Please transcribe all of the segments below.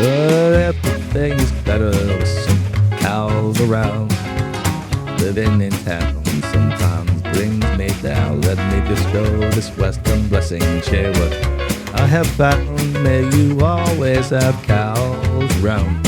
Everything is better with some cows around. Living in town sometimes brings me down. Let me bestow this western blessing, share what I have found. May you always have cows around.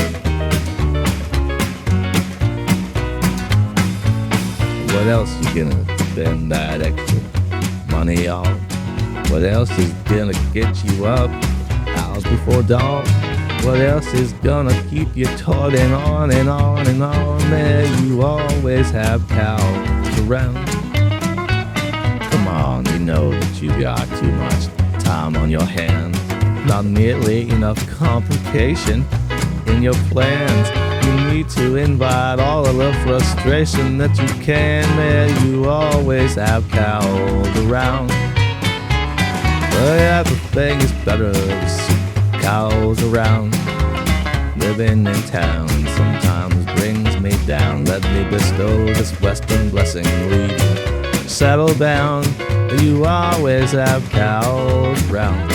What else you gonna spend that extra money on? What else is gonna get you up hours before dawn? What else is gonna keep you toiling on and on and on? May you always have cows around. Come on, you know that you got too much time on your hands. Not nearly enough complication in your plans. You need to invite all of the frustration that you can. May you always have cows around. But everything is better with cows around. Living in town sometimes brings me down. Let me bestow this western blessing, leave you settle down. You always have cows around.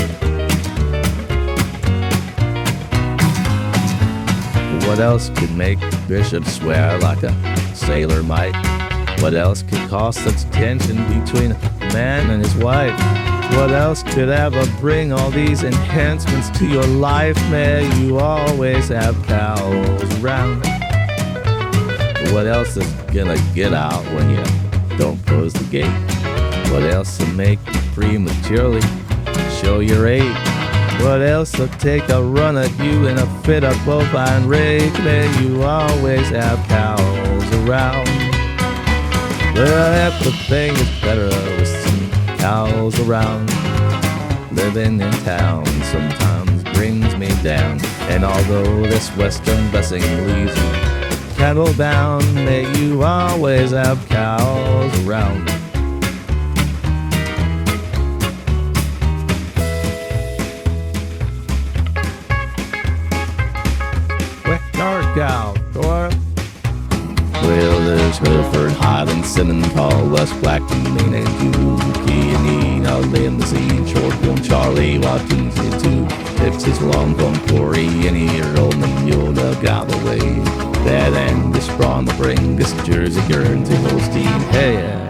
What else could make Bishop swear like a sailor might? What else could cause such tension between a man and his wife? What else could ever bring all these enhancements to your life? May you always have cows around. What else is gonna get out when you don't close the gate? What else will make you prematurely show your age? What else will take a run at you in a fit of bovine rage? May you always have cows around. Well, everything is better with some cows around. Living in town sometimes brings me down. And although this western blessing leaves you cattle bound, may you always have cows around. Cow, Dora. Well, there's Hereford, Highland, Simmental, West Black, Maine, and Yuki, and Eno, Limousine, Shortbone, Charlie, Watkins, and two Texas, Longhorn, Corey, and here, Oldman, Yoda, Galloway, that Angus, Braun, the Bringus, Jersey, Guernsey, Holstein, hey.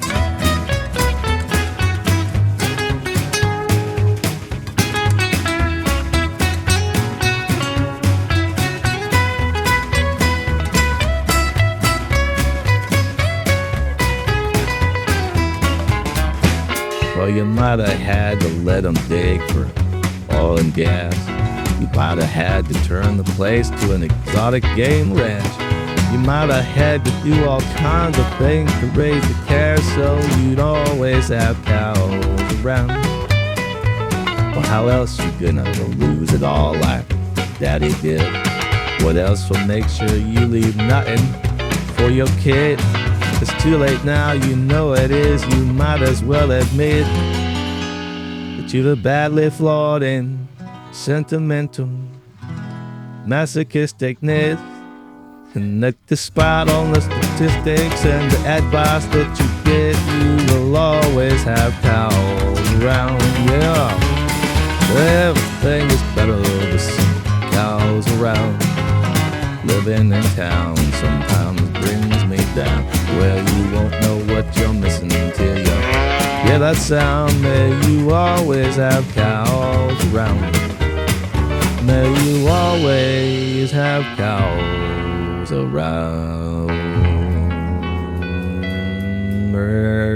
Well, you might have had to let them dig for oil and gas. You might have had to turn the place to an exotic game ranch. You might have had to do all kinds of things to raise the cash so you'd always have cows around. Well, how else you gonna lose it all like Daddy did? What else will make sure you leave nothing for your kid? It's too late now, you know it is. You might as well admit that you're badly flawed in sentimental masochisticness. Connect the spot on the statistics and the advice that you get. You will always have cows around, yeah. Everything is better with some cows around. Living in town sometimes brings me down. Well, you won't know what you're missing until you hear that sound. May you always have cows around. May you always have cows around.